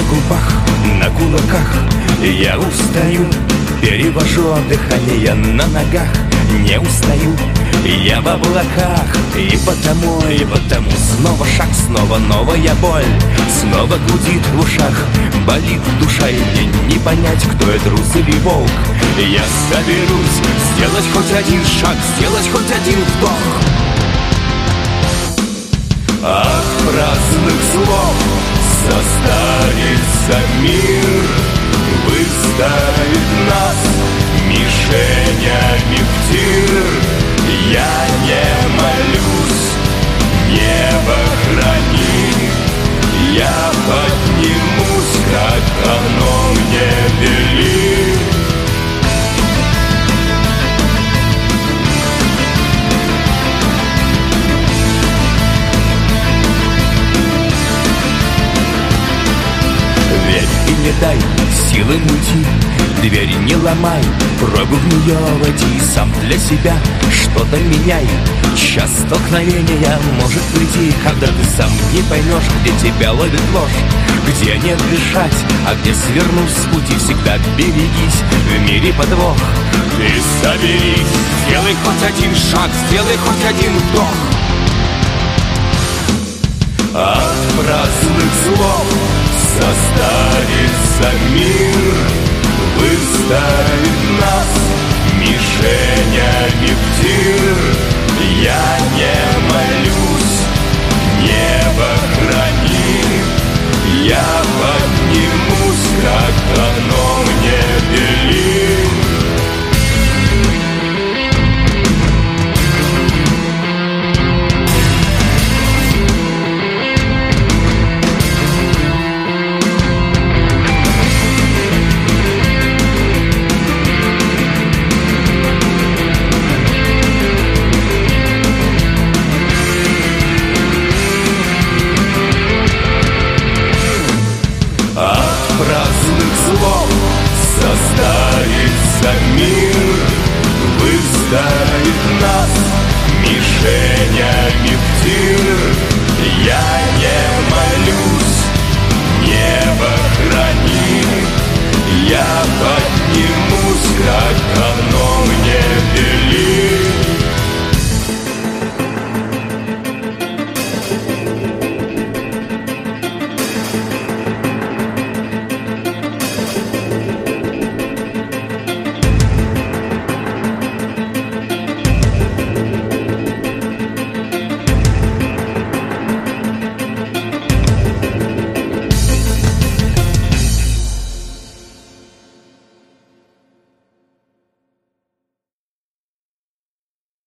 губах, на кулаках я устаю, перевожу дыхание на ногах, не устаю. Я в облаках, и потому снова шаг, снова новая боль, снова гудит в ушах, болит душа, и мне не понять, кто это, трус или волк. Я соберусь сделать хоть один шаг, сделать хоть один вдох. От праздных слов состарится мир, выставит нас мишенями в тир. Я не молюсь, небо храни, я поднимусь, как оно мне велит. Верь и не дай силы уйти, двери не ломай, пробуй в нее войти. Сам для себя что-то меняй, час столкновения может прийти, когда ты сам не поймешь, где тебя ловит ложь, где не дышать, а где свернуть с пути. Всегда берегись, в мире подвох. Ты соберись, сделай хоть один шаг, сделай хоть один вдох. От праздника